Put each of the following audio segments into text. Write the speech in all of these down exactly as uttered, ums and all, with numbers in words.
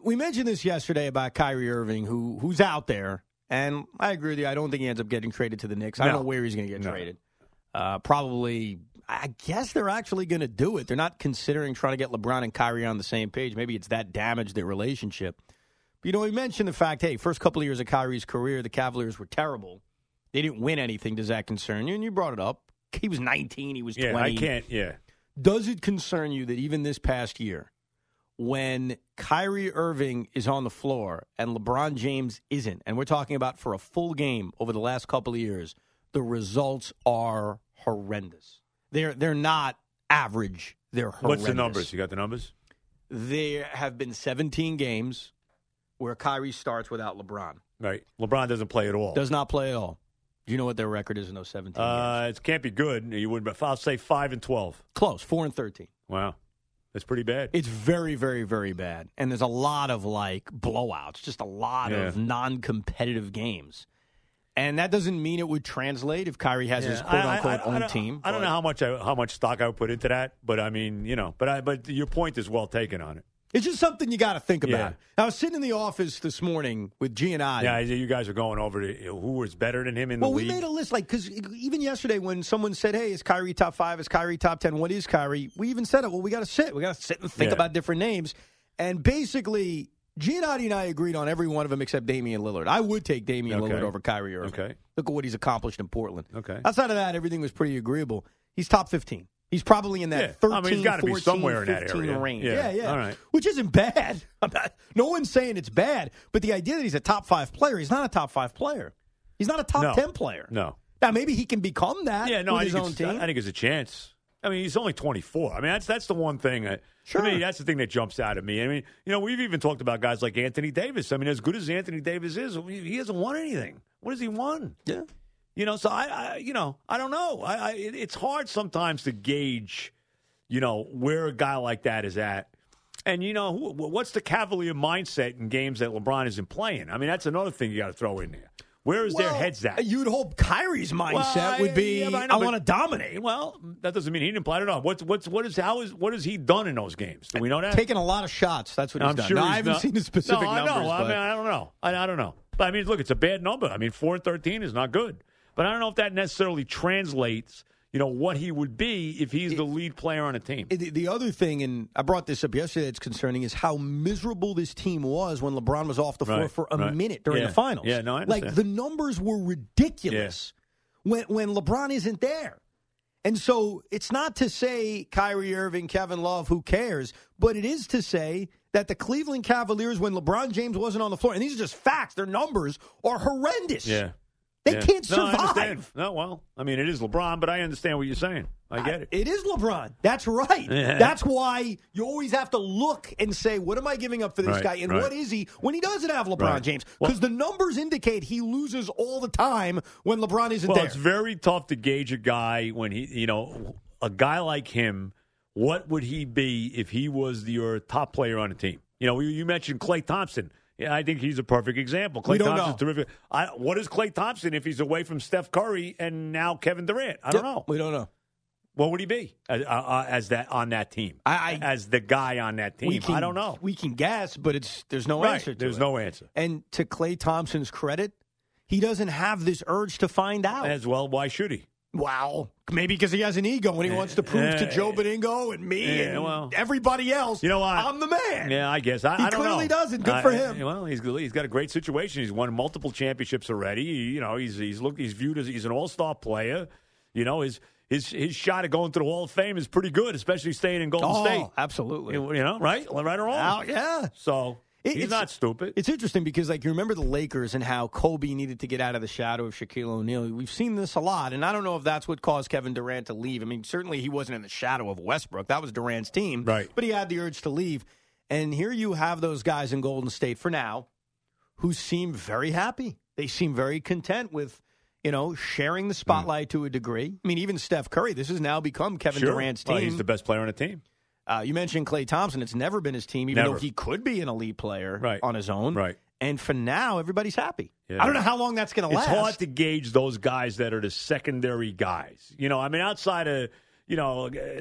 we mentioned this yesterday about Kyrie Irving, who who's out there, and I agree with you. I don't think he ends up getting traded to the Knicks. I No. don't know where he's going to get No. traded. Uh, probably, I guess they're actually going to do it. They're not considering trying to get LeBron and Kyrie on the same page. Maybe it's that damaged their relationship. But, you know, we mentioned the fact, hey, first couple of years of Kyrie's career, the Cavaliers were terrible. They didn't win anything. Does that concern you? And you brought it up. He was nineteen. He was Yeah, twenty. I can't, yeah. Does it concern you that even this past year, when Kyrie Irving is on the floor and LeBron James isn't, and we're talking about for a full game over the last couple of years, the results are horrendous. They're they're not average. They're horrendous. What's the numbers? You got the numbers? There have been seventeen games where Kyrie starts without LeBron. Right. LeBron doesn't play at all. Does not play at all. Do you know what their record is in those seventeen Uh, games? it can't be good. You wouldn't. But I'll say five and twelve. Close, four and thirteen. Wow, that's pretty bad. It's very, very, very bad. And there's a lot of, like, blowouts, just a lot Yeah. of non-competitive games. And that doesn't mean it would translate if Kyrie has Yeah, his quote-unquote I, I, I, own I don't- team. I don't but know how much I, how much stock I would put into that, but I mean, you know, but I, but your point is well taken on it. It's just something you got to think Yeah. about. I was sitting in the office this morning with Giannotti. Yeah, you guys are going over to who was better than him in Well, the we league. made a list, like, because even yesterday when someone said, hey, is Kyrie top five, is Kyrie top ten, what is Kyrie? We even said it, well, we got to sit. We got to sit and think Yeah. about different names. And basically, Giannotti and I agreed on every one of them except Damian Lillard. I would take Damian Okay. Lillard over Kyrie Irving. Okay. Look at what he's accomplished in Portland. Okay. Outside of that, everything was pretty agreeable. He's top fifteen. He's probably in that Yeah. thirteen, I mean, he's gotta be fourteen, somewhere in that fifteen area. range. Yeah. Yeah, yeah. All right. Which isn't bad. I'm not, no one's saying it's bad. But the idea that he's a top five player, he's not a top five player. He's not a top No. ten player. No. Now, maybe he can become that Yeah, no, with I his think, own it's, team. I think it's a chance. I mean, he's only twenty-four. I mean, that's that's the one thing. I, Sure. To me, that's the thing that jumps out at me. I mean, you know, we've even talked about guys like Anthony Davis. I mean, as good as Anthony Davis is, he hasn't won anything. What has he won? Yeah. You know, so I, I you know, I don't know. I, I it, it's hard sometimes to gauge, you know, where a guy like that is at. And, you know, who, what's the Cavalier mindset in games that LeBron isn't playing? I mean, that's another thing you got to throw in there. Where is their Well, heads at? You'd hope Kyrie's mindset Well, would be, yeah, but I, know, but- want to dominate. Well, that doesn't mean he didn't play it on. What's what's what is how is what has he done in those games? Do we know that? Taking a lot of shots. That's what he's I'm done. sure Now, he's I haven't not- seen the specific no, I numbers. know. I but mean, I don't know. I, I don't know. But I mean, look, it's a bad number. I mean, four and thirteen is not good. But I don't know if that necessarily translates. You know what he would be if he's the lead player on a team. The, the other thing, and I brought this up yesterday that's concerning, is how miserable this team was when LeBron was off the floor Right, for a right. minute during Yeah. the finals. Yeah, no, I understand. Like, the numbers were ridiculous when, when LeBron isn't there. And so it's not to say Kyrie Irving, Kevin Love, who cares, but it is to say that the Cleveland Cavaliers, when LeBron James wasn't on the floor, and these are just facts, their numbers are horrendous. Yeah. They Yeah. can't No, I survive. understand. No, well, I mean, it is LeBron, but I understand what you're saying. I get it. It is LeBron. That's right. Yeah. That's why you always have to look and say, what am I giving up for this Right, guy? And right. what is he when he doesn't have LeBron Right. James? Well- Because the numbers indicate he loses all the time when LeBron isn't Well, there. it's very tough to gauge a guy when he, you know, a guy like him. What would he be if he was the, your top player on the team? You know, you, you mentioned Klay Thompson. Yeah, I think he's a perfect example. Klay We don't Thompson's know. terrific. I, what is Klay Thompson if he's away from Steph Curry and now Kevin Durant? I don't Yep, know. We don't know. What would he be as, uh, uh, as that on that team? I- I- as the guy on that team, We can, I don't know. We can guess, but it's there's no right. answer to There's it. no answer. And to Klay Thompson's credit, he doesn't have this urge to find out. As well, why should he? Wow. Maybe because he has an ego and he wants to prove to uh, Joe Beningo and me yeah, and well, everybody else, you know what? I'm the man. Yeah, I guess. I, He I don't clearly know. doesn't. Good I- for him. Well, he's he's got a great situation. He's won multiple championships already. He- you know, he's he's look he's viewed as he's an all-star player. You know, his his his shot at going to the Hall of Fame is pretty good, especially staying in Golden Oh, State. absolutely. You know, right? Right or wrong? Oh, yeah. So It- he's it's- not stupid. It's interesting because, like, you remember the Lakers and how Kobe needed to get out of the shadow of Shaquille O'Neal. We've seen this a lot, and I don't know if that's what caused Kevin Durant to leave. I mean, certainly he wasn't in the shadow of Westbrook. That was Durant's team. Right. But he had the urge to leave. And here you have those guys in Golden State for now who seem very happy. They seem very content with, you know, sharing the spotlight to a degree. I mean, even Steph Curry, this has now become Kevin Sure. Durant's team. Well, he's the best player on the team. Uh, you mentioned Klay Thompson. It's never been his team, even Never. though he could be an elite player Right. on his own. Right. And for now, everybody's happy. Yeah. I don't know how long that's going to It's last. hard to gauge those guys that are the secondary guys. You know, I mean, outside of, you know, uh,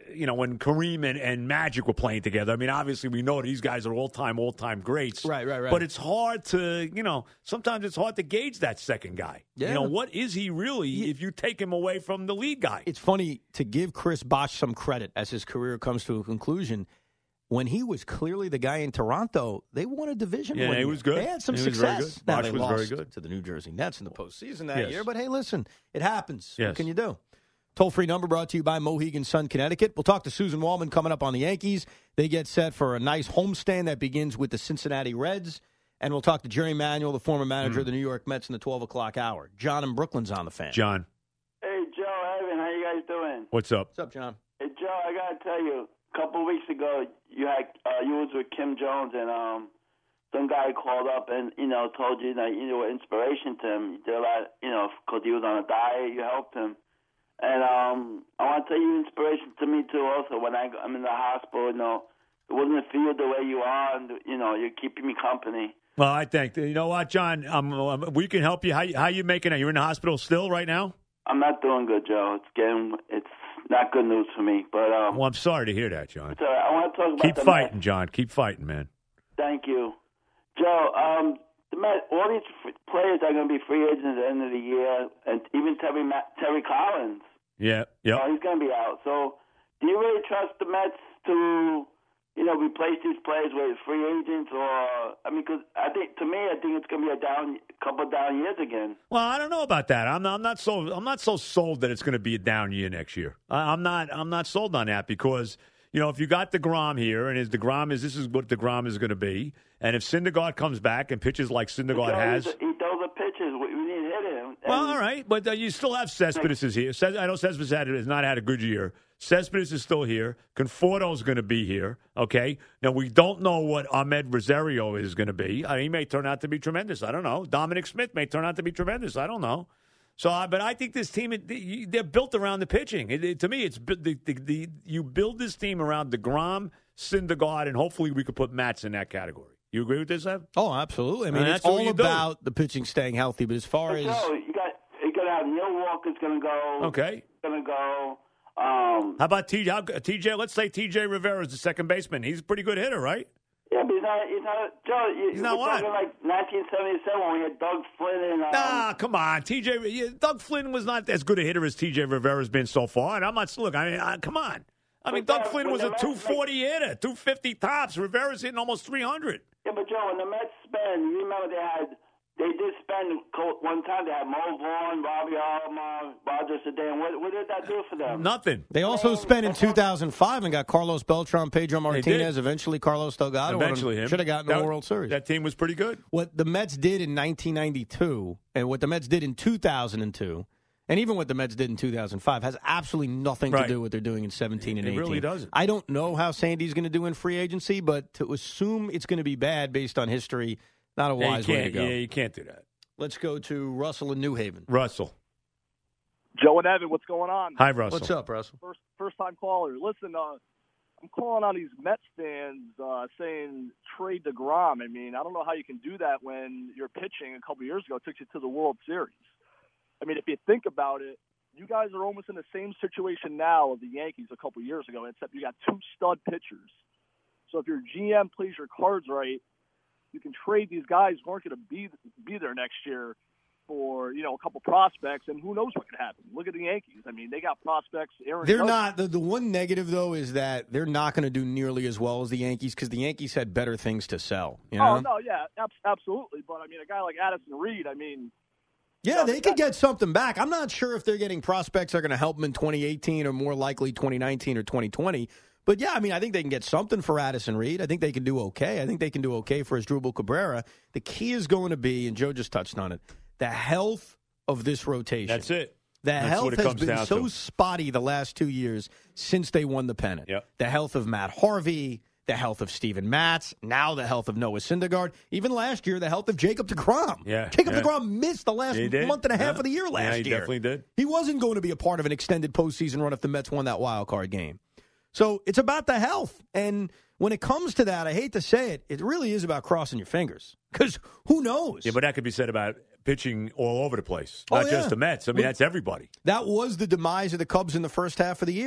you know, when Kareem and, and Magic were playing together. I mean, obviously we know these guys are all-time, all-time greats. Right, right, right. But it's hard to, you know, sometimes it's hard to gauge that second guy. Yeah. You know, what is he really yeah. if you take him away from the lead guy? It's funny to give Chris Bosh some credit as his career comes to a conclusion. When he was clearly the guy in Toronto, they won a division. Yeah, he year. was good. They had some he success. Was very good. Now, Bosh they was lost very good to the New Jersey Nets in the postseason that yes. year. But hey, listen, it happens. Yes. What can you do? Toll-free number brought to you by Mohegan Sun, Connecticut. We'll talk to Susan Wallman coming up on the Yankees. They get set for a nice homestand that begins with the Cincinnati Reds. And we'll talk to Jerry Manuel, the former manager mm. of the New York Mets, in the twelve o'clock hour. John in Brooklyn's on the fan. John. Hey, Joe, Evan, how you guys doing? What's up? What's up, John? Hey, Joe, I got to tell you, a couple of weeks ago, you had uh, you was with Kim Jones, and um, some guy called up and, you know, told you that you were inspiration to him. You did a lot, you know, because he was on a diet, you helped him. And um, I want to tell you, inspiration to me, too, also. When I, I'm in the hospital, you know, it wasn't feel the way you are, and, you know, you're keeping me company. Well, I think, you know what, John, um, um, we can help you. How, how you making it? You're in the hospital still right now? I'm not doing good, Joe. It's getting, it's not good news for me. But um, well, I'm sorry to hear that, John. So I want to talk about Keep the fighting, Mets. John. Keep fighting, man. Thank you. Joe, um, the Mets, all these f- players are going to be free agents at the end of the year, and even Terry Ma- Terry Collins. Yeah, yeah. Oh, he's going to be out. So do you really trust the Mets to, you know, replace these players with free agents? Or, I mean, because I think, to me, I think it's going to be a down, couple down years again. Well, I don't know about that. I'm not, I'm not so, I'm not so sold that it's going to be a down year next year. I, I'm not, I'm not sold on that because, you know, if you got DeGrom here, and his DeGrom is, this is what DeGrom is going to be, and if Syndergaard comes back and pitches like Syndergaard has, he throws the pitches. We need to hit him. Well, all right, but uh, you still have Cespedes is here. Ces- I know Cespedes had, has not had a good year. Cespedes is still here. Conforto's going to be here. Okay. Now we don't know what Ahmed Rosario is going to be. Uh, he may turn out to be tremendous. I don't know. Dominic Smith may turn out to be tremendous. I don't know. So, uh, but I think this team, they're built around the pitching. It, it, to me, it's the, the, the you build this team around DeGrom, Syndergaard, and hopefully we could put Matz in that category. You agree with this, Ev? Oh, absolutely. I mean, and it's all about do. the pitching staying healthy. But as far but as Joe, you got you got to have Neil Walker's going to go. Okay, going to go. Um, how about T J? How, T J? Let's say T J Rivera is the second baseman. He's a pretty good hitter, right? Yeah, but he's not. He's not. Joe, you, he's not we're what? talking like nineteen seventy-seven when we had Doug Flynn and. Um, nah, come on, T J. Yeah, Doug Flynn was not as good a hitter as T J Rivera's been so far. And I'm not. Look, I mean, I, come on. I mean, but Doug Joe, Flynn was a Mets two forty make, hitter, two fifty tops. Rivera's hitting almost three hundred. Yeah, but Joe, when the Mets spend, you remember they had. They did spend one time. They had Mo Vaughn, Bobby Alomar, Roger Sedan. What, what did that do for them? Nothing. They also um, spent in two thousand five and got Carlos Beltran, Pedro Martinez, eventually Carlos Delgado. Eventually him. Should have gotten that, the World Series. That team was pretty good. What the Mets did in nineteen ninety-two and what the Mets did in two thousand two, and even what the Mets did in two thousand five, has absolutely nothing right. to do with what they're doing in seventeen and it eighteen. It really doesn't. I don't know how Sandy's going to do in free agency, but to assume it's going to be bad based on history, not a yeah, wise way to go. Yeah, you can't do that. Let's go to Russell in New Haven. Russell. Joe and Evan, what's going on? Hi, Russell. What's up, Russell? First, first time caller. Listen, uh, I'm calling on these Mets fans uh, saying trade DeGrom. I mean, I don't know how you can do that when your pitching a couple of years ago took you to the World Series. I mean, if you think about it, you guys are almost in the same situation now of the Yankees a couple of years ago, except you got two stud pitchers. So if your G M plays your cards right, you can trade these guys who aren't going to be be there next year for, you know, a couple prospects, and who knows what could happen. Look at the Yankees. I mean, they got prospects. Aaron they're Judge. not. The, the one negative, though, is that they're not going to do nearly as well as the Yankees because the Yankees had better things to sell. You know? Oh, no, yeah, ab- absolutely. But, I mean, a guy like Addison Reed, I mean. Yeah, they could get something back. I'm not sure if they're getting prospects that are going to help them in twenty eighteen or more likely twenty nineteen or twenty twenty. But, yeah, I mean, I think they can get something for Addison Reed. I think they can do okay. I think they can do okay for Asdrubal Cabrera. The key is going to be, and Joe just touched on it, the health of this rotation. That's it. The That's health what it has comes been down so to. spotty the last two years since they won the pennant. Yep. The health of Matt Harvey, the health of Steven Matz, now the health of Noah Syndergaard. Even last year, the health of Jacob deGrom. Yeah, Jacob yeah. deGrom missed the last month and a half yeah. of the year last yeah, he year. He definitely did. He wasn't going to be a part of an extended postseason run if the Mets won that wild card game. So it's about the health. And when it comes to that, I hate to say it, it really is about crossing your fingers. Because who knows? Yeah, but that could be said about pitching all over the place. Oh, Not yeah. just the Mets. I mean, But that's everybody. That was the demise of the Cubs in the first half of the year. Yep.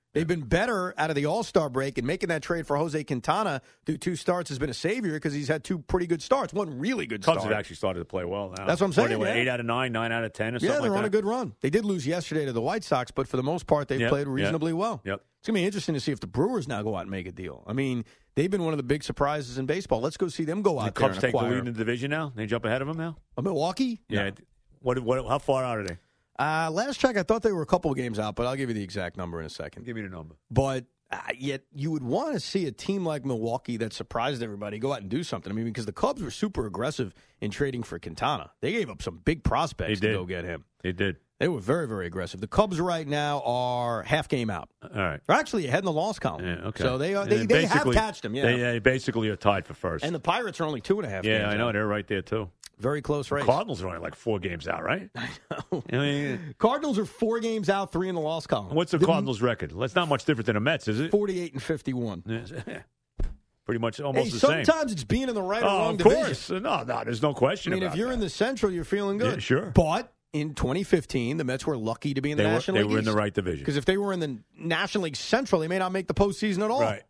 They've been better out of the All-Star break, and making that trade for Jose Quintana through two starts has been a savior because he's had two pretty good starts. One really good Cubs start. have actually started to play well now. That's what I'm saying. What, yeah. Eight out of nine, nine out of ten, or something Yeah, they're like on that? a good run. They did lose yesterday to the White Sox, but for the most part, they've Yep, played reasonably yep, well. Yep. It's going to be interesting to see if the Brewers now go out and make a deal. I mean, they've been one of the big surprises in baseball. Let's go see them go out The there Cubs and take the acquire. lead in the division now? They jump ahead of them now? Uh, Milwaukee? Yeah. No. What, what, how far out are they? Uh, last check, I thought they were a couple of games out, but I'll give you the exact number in a second. Give me the number. But uh, yet you would want to see a team like Milwaukee that surprised everybody go out and do something. I mean, because the Cubs were super aggressive in trading for Quintana. They gave up some big prospects They to did. go get him. They did. They were very, very aggressive. The Cubs right now are half game out. All right. They're actually ahead in the loss column. Yeah, okay. So they are, And they, then they have basically- catched them, yeah. They, they basically are tied for first. And the Pirates are only two and a half yeah, games I know. out. They're right there, too. Very close race. Cardinals are only like four games out, right? I know. I mean, Cardinals are four games out, three in the loss column. what's the Cardinals' record? That's not much different than the Mets, is it? forty-eight and fifty-one. Yeah. Pretty much almost Hey, the same. sometimes it's being in the right or Oh, wong of division. course. No, no, there's no question I mean, about if you're that. in the Central, you're feeling good. Yeah, sure. But in twenty fifteen, the Mets were lucky to be in the they were, National they League were in the East. right division. Because if they were in the National League Central, they may not make the postseason at all. Right.